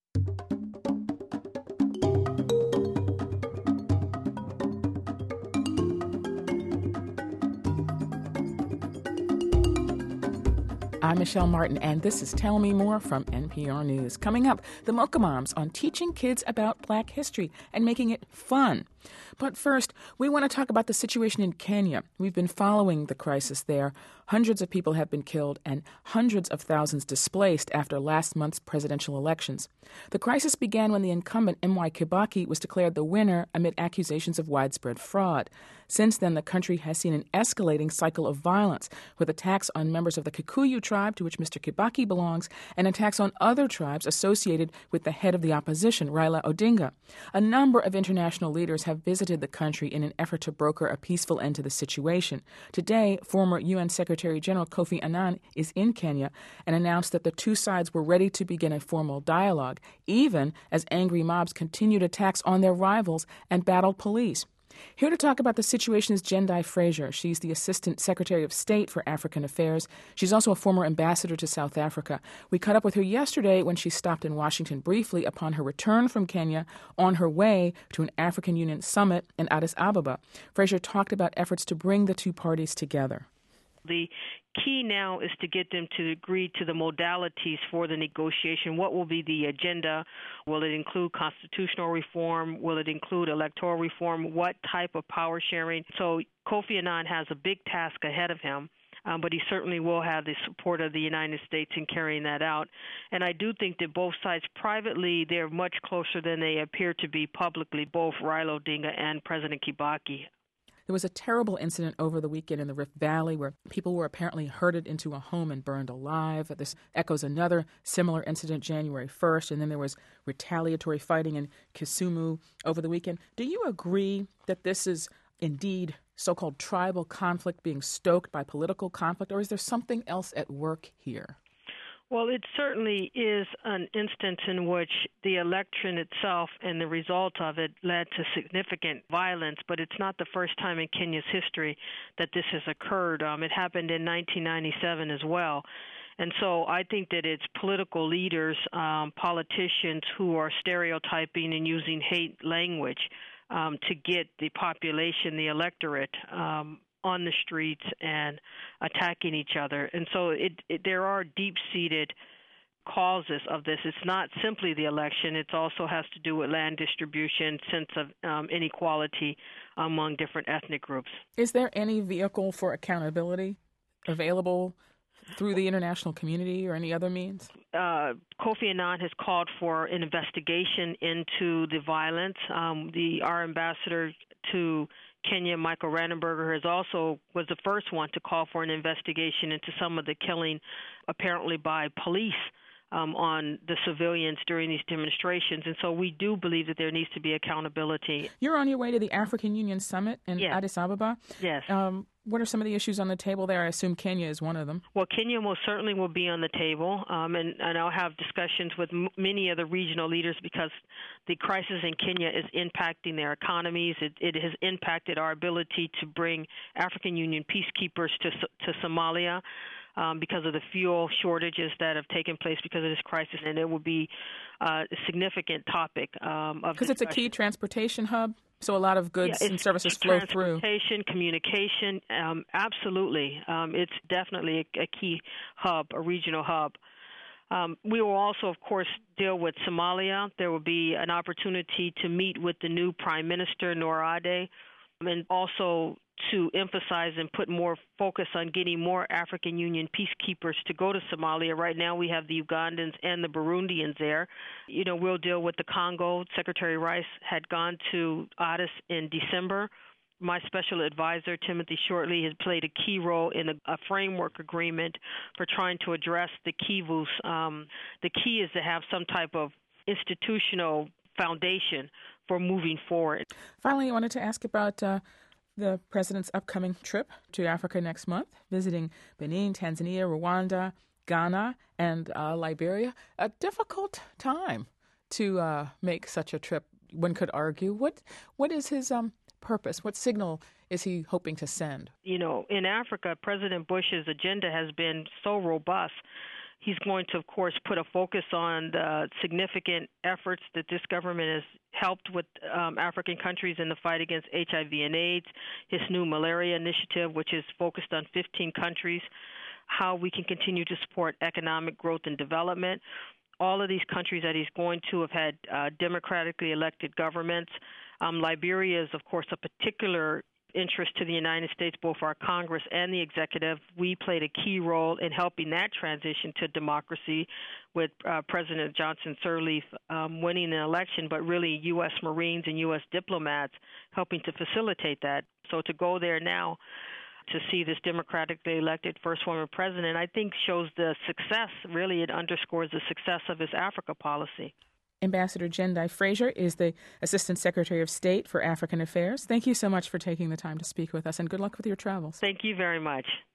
I'm Michelle Martin, and this is Tell Me More from NPR News. Coming up, the Mocha Moms on teaching kids about Black history and making it fun. But first, we want to talk about the situation in Kenya. We've been following the crisis there. Hundreds of people have been killed and hundreds of thousands displaced after last month's presidential elections. The crisis began when the incumbent M.Y. Kibaki was declared the winner amid accusations of widespread fraud. Since then, the country has seen an escalating cycle of violence, with attacks on members of the Kikuyu tribe, to which Mr. Kibaki belongs, and attacks on other tribes associated with the head of the opposition, Raila Odinga. A number of international leaders have visited the country in an effort to broker a peaceful end to the situation. Today, former UN Secretary General Kofi Annan is in Kenya and announced that the two sides were ready to begin a formal dialogue, even as angry mobs continued attacks on their rivals and battled police. Here to talk about the situation is Jendai Fraser. She's the Assistant Secretary of State for African Affairs. She's also a former ambassador to South Africa. We caught up with her yesterday when she stopped in Washington briefly upon her return from Kenya on her way to an African Union summit in Addis Ababa. Fraser talked about efforts to bring the two parties together. The key now is to get them to agree to the modalities for the negotiation. What will be the agenda? Will it include constitutional reform? Will it include electoral reform? What type of power sharing? So Kofi Annan has a big task ahead of him. But he certainly will have the support of the United States in carrying that out. And I do think that both sides privately, they're much closer than they appear to be publicly, both Raila Odinga and President Kibaki. There was a terrible incident over the weekend in the Rift Valley where people were apparently herded into a home and burned alive. This echoes another similar incident January 1st, and then there was retaliatory fighting in Kisumu over the weekend. Do you agree that this is indeed so-called tribal conflict being stoked by political conflict, or is there something else at work here? Well, it certainly is an instance in which the election itself and the result of it led to significant violence, but it's not the first time in Kenya's history that this has occurred. It happened in 1997 as well. And so I think that it's political leaders, politicians who are stereotyping and using hate language to get the population, the electorate, on the streets and attacking each other. And so there are deep-seated causes of this. It's not simply the election. It also has to do with land distribution, sense of inequality among different ethnic groups. Is there any vehicle for accountability available through the international community or any other means? Kofi Annan has called for an investigation into the violence. Our ambassador to Kenya, Michael Randenberger, was the first one to call for an investigation into some of the killing, apparently by police, on the civilians during these demonstrations. And so we do believe that there needs to be accountability. You're on your way to the African Union Summit in Addis Ababa. Yes. What are some of the issues on the table there? I assume Kenya is one of them. Well, Kenya most certainly will be on the table, and I'll have discussions with many of the regional leaders because the crisis in Kenya is impacting their economies. It has impacted our ability to bring African Union peacekeepers to Somalia. Because of the fuel shortages that have taken place because of this crisis, and it will be a significant topic of discussion. Because it's a key transportation hub, so a lot of goods and services flow through. Transportation, communication, absolutely. It's definitely a key hub, a regional hub. We will also, of course, deal with Somalia. There will be an opportunity to meet with the new Prime Minister, Nur Ade, and also to emphasize and put more focus on getting more African Union peacekeepers to go to Somalia. Right now we have the Ugandans and the Burundians there. We'll deal with the Congo. Secretary Rice had gone to Addis in December. My special advisor, Timothy Shortley, has played a key role in a framework agreement for trying to address the Kivus. The key is to have some type of institutional foundation for moving forward. Finally, I wanted to ask about the president's upcoming trip to Africa next month, visiting Benin, Tanzania, Rwanda, Ghana, and Liberia. A difficult time to make such a trip, one could argue. What is his purpose? What signal is he hoping to send? In Africa, President Bush's agenda has been so robust. He's going to, of course, put a focus on the significant efforts that this government has helped with African countries in the fight against HIV and AIDS, his new malaria initiative, which is focused on 15 countries, how we can continue to support economic growth and development. All of these countries that he's going to have had democratically elected governments. Liberia is, of course, a particular interest to the United States, both our Congress and the executive. We played a key role in helping that transition to democracy with President Johnson Sirleaf winning an election, but really U.S. Marines and U.S. diplomats helping to facilitate that. So to go there now to see this democratically elected first woman president, I think shows the success. Really, it underscores the success of his Africa policy. Ambassador Jendai Frazier is the Assistant Secretary of State for African Affairs. Thank you so much for taking the time to speak with us, and good luck with your travels. Thank you very much.